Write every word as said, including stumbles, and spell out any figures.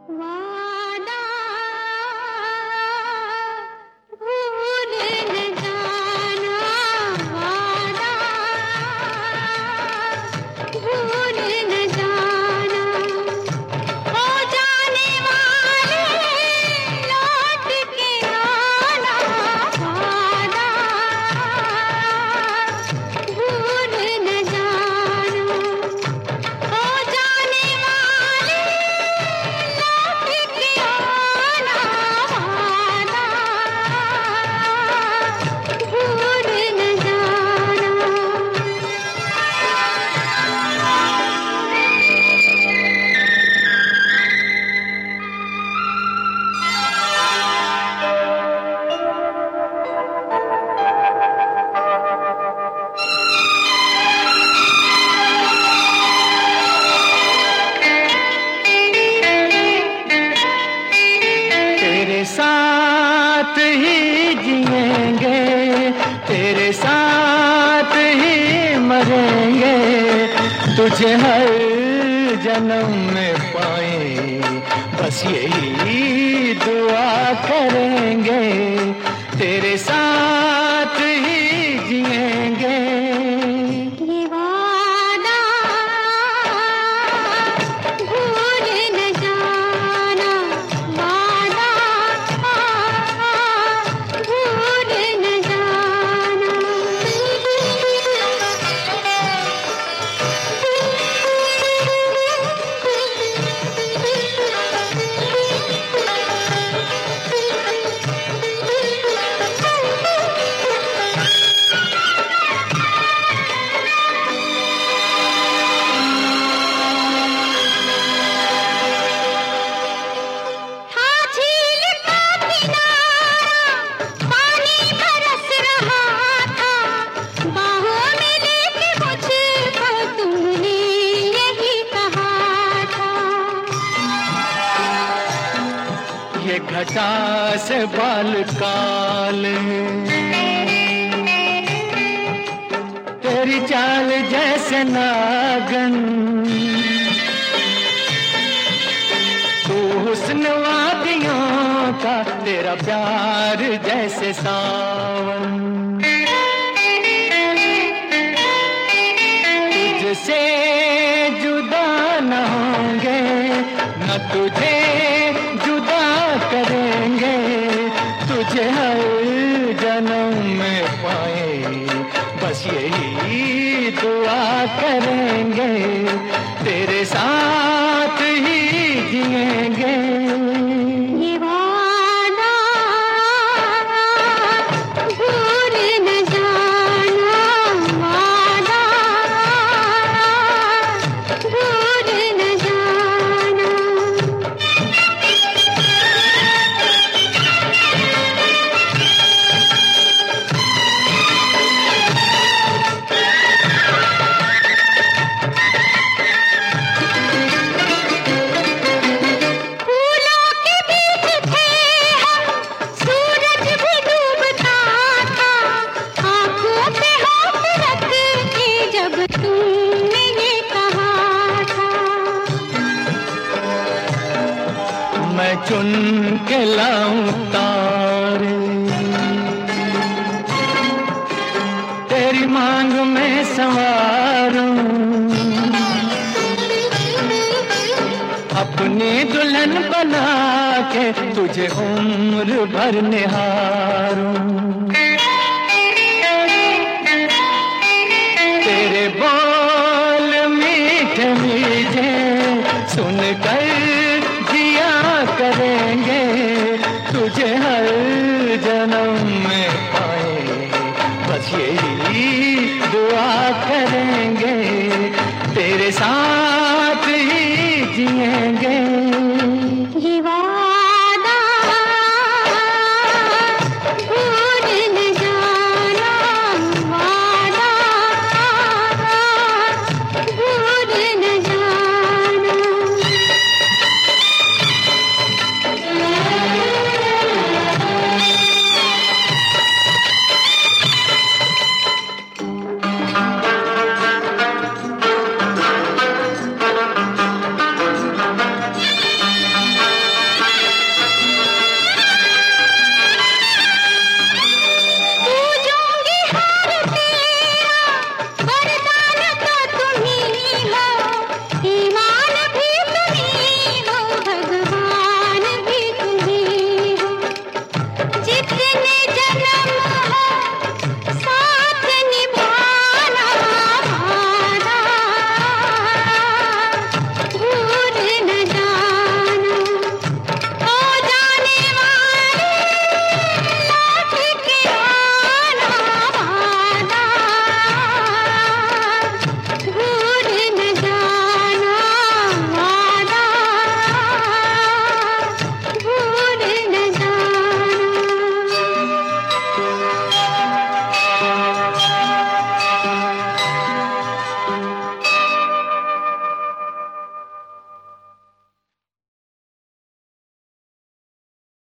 वादा भूल न जाना, वादा भूल न जाना, हो जाने वाले लौट के आना, वादा भूल न जाना, हो जाने वाले लौट के आना, वादा भूल न जाना। तेरे साथ ही जिएंगे, तेरे साथ ही मरेंगे, तुझे हर जन्म में पाए, बस यही दुआ करेंगे। तेरे साथ ही जिएंगे। ये वादा भूल न जाना, वादा भूल न जाना। था झील का किनारा, पानी बरस रहा था, बाहों में लेके मुझको तुमने यही कहा था। ये घटा से बाल काले, तेरी चाल जैसे नागन, तू हुस्न वादियों का, तेरा प्यार जैसे सावन। तुझसे जुदा न होंगे, न तुझे जुदा करेंगे, तुझे हर जन्म में पाए, बस यही दुआ करेंगे। तेरे साथ ही जिएंगे। ये वादा भूल न जाना, वादा भूल न जाना। फूलों के बीच थे हम, सूरज भी डूबता था, आंखों पे हाथ रख के जब तुमने ये कहा था। मैं चुन के लाऊं तारे, तेरी मांग में संवारूं, अपनी दुल्हन बना के तुझे उम्र भर निहारूं। तेरे बोल मीठे मीठे सुनकर जिया करेंगे, तुझे हर जन्म में पाए, बस यही दुआ करेंगे। तेरे साथ